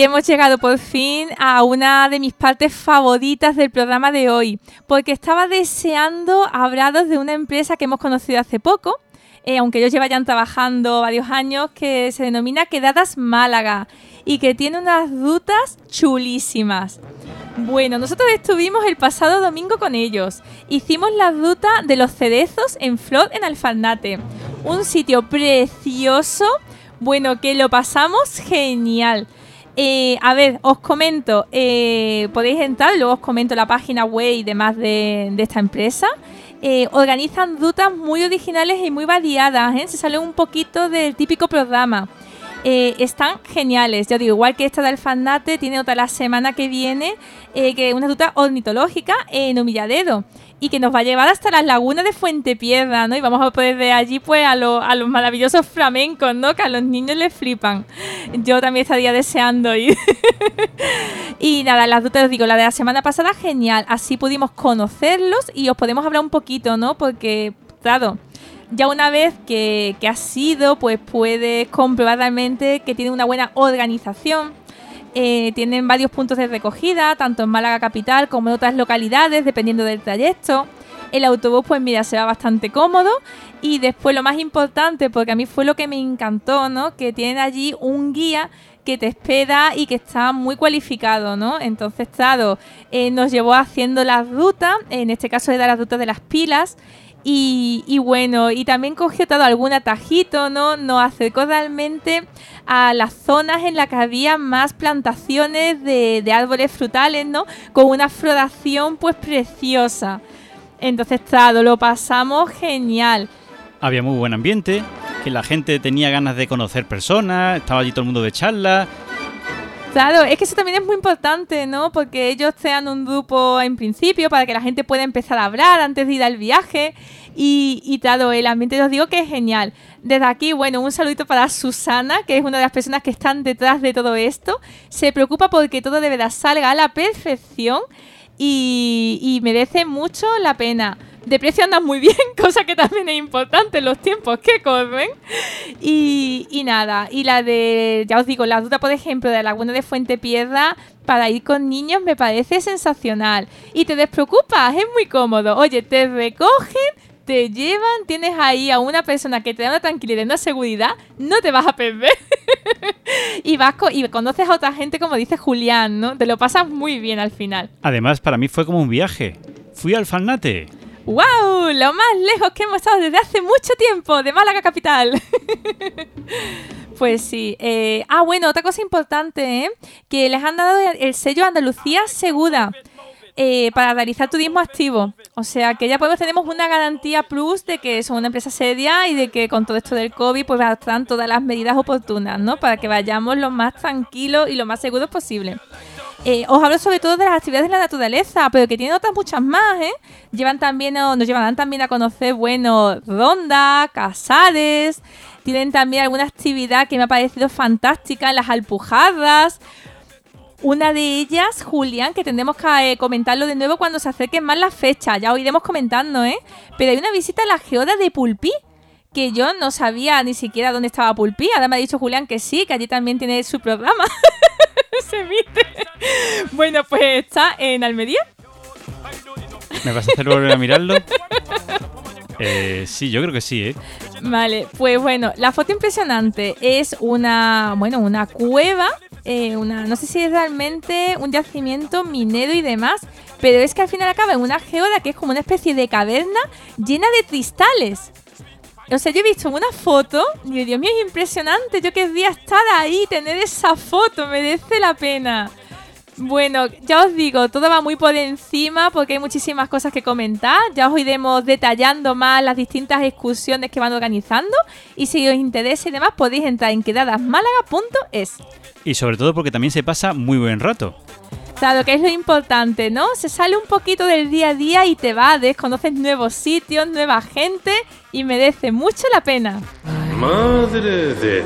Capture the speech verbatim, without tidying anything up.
hemos llegado por fin a una de mis partes favoritas del programa de hoy, porque estaba deseando hablaros de una empresa que hemos conocido hace poco, eh, aunque ellos llevan trabajando varios años, que se denomina Quedadas Málaga y que tiene unas rutas chulísimas. Bueno, nosotros estuvimos el pasado domingo con ellos. Hicimos la ruta de los cerezos en flor en Alfarnate, un sitio precioso, bueno, que lo pasamos genial. Eh, a ver, os comento, eh, podéis entrar, luego os comento la página web y demás de, de esta empresa. Eh, organizan rutas muy originales y muy variadas, ¿eh? Se sale un poquito del típico programa. Eh, están geniales, ya digo, igual que esta de Alfarnate, tiene otra la semana que viene, eh, que es una ruta ornitológica en Humilladero y que nos va a llevar hasta las lagunas de Fuentepiedra, ¿no? Y vamos a poder ver allí pues a, lo, a los maravillosos flamencos, ¿no? Que a los niños les flipan. Yo también estaría deseando ir. Y nada, las rutas, os digo, la de la semana pasada, genial. Así pudimos conocerlos y os podemos hablar un poquito, ¿no? Porque, claro, ya una vez que, que has ido, pues puedes comprobar realmente que tiene una buena organización. Eh, tienen varios puntos de recogida, tanto en Málaga capital como en otras localidades, dependiendo del trayecto. El autobús, pues mira, se va bastante cómodo. Y después lo más importante, porque a mí fue lo que me encantó, ¿no? Que tienen allí un guía que te espera y que está muy cualificado, ¿no? Entonces, claro, eh, nos llevó haciendo la ruta, en este caso era la ruta de las Pilas. Y, y bueno, y también cogió todo algún atajito, ¿no? Nos acercó realmente a las zonas en las que había más plantaciones de, de árboles frutales, ¿no? Con una floración pues preciosa. Entonces, claro, lo pasamos genial. Había muy buen ambiente, que la gente tenía ganas de conocer personas, estaba allí todo el mundo de charla. Claro, es que eso también es muy importante, ¿no? Porque ellos crean un grupo en principio para que la gente pueda empezar a hablar antes de ir al viaje. Y, y claro, el ambiente, os digo que es genial. Desde aquí, bueno, un saludito para Susana, que es una de las personas que están detrás de todo esto. Se preocupa porque todo de verdad salga a la perfección y, y merece mucho la pena. De precio andan muy bien, cosa que también es importante en los tiempos que corren. Y, y nada, y la de, ya os digo, la ruta, por ejemplo, de la Laguna de Fuentepiedra para ir con niños me parece sensacional. Y te despreocupas, es muy cómodo. Oye, te recogen, te llevan, tienes ahí a una persona que te da una tranquilidad y una seguridad, no te vas a perder. y vas co- y conoces a otra gente, como dice Julián, ¿no? Te lo pasas muy bien al final. Además, para mí fue como un viaje. Fui al Alfarnate. ¡Wow! Lo más lejos que hemos estado desde hace mucho tiempo, de Málaga capital. Pues sí. Eh, ah, bueno, otra cosa importante, ¿eh? Que les han dado el sello Andalucía Segura eh, para realizar turismo activo. O sea, que ya podemos tenemos una garantía plus de que son una empresa seria y de que con todo esto del COVID pues están todas las medidas oportunas, ¿no? Para que vayamos lo más tranquilos y lo más seguros posible. Eh, os hablo sobre todo de las actividades de la naturaleza, pero que tienen otras muchas más, ¿eh? Llevan también, o nos llevarán también a conocer, bueno, rondas, casares. Tienen también alguna actividad que me ha parecido fantástica en las Alpujarras. Una de ellas, Julián, que tendremos que eh, comentarlo de nuevo cuando se acerquen más las fechas. Ya os iremos comentando, ¿eh? Pero hay una visita a la geoda de Pulpí, que yo no sabía ni siquiera dónde estaba Pulpí. Ahora me ha dicho Julián que sí, que allí también tiene su programa. Se emite. Bueno, pues está en Almería. ¿Me vas a hacer volver a mirarlo? Eh, sí, yo creo que sí, ¿eh? Vale, pues bueno, la foto impresionante es una, bueno, una cueva, eh, una, no sé si es realmente un yacimiento minero y demás, pero es que al final acaba en una geoda que es como una especie de caverna llena de cristales. O sea, yo he visto una foto y digo, Dios mío, es impresionante. Yo querría estar ahí, tener esa foto, merece la pena. Bueno, ya os digo, todo va muy por encima porque hay muchísimas cosas que comentar. Ya os iremos detallando más las distintas excursiones que van organizando. Y si os interesa y demás, podéis entrar en quedadas málaga punto es. Y sobre todo porque también se pasa muy buen rato. Claro, que es lo importante, ¿no? Se sale un poquito del día a día y te vas, conoces nuevos sitios, nueva gente y merece mucho la pena. Madre de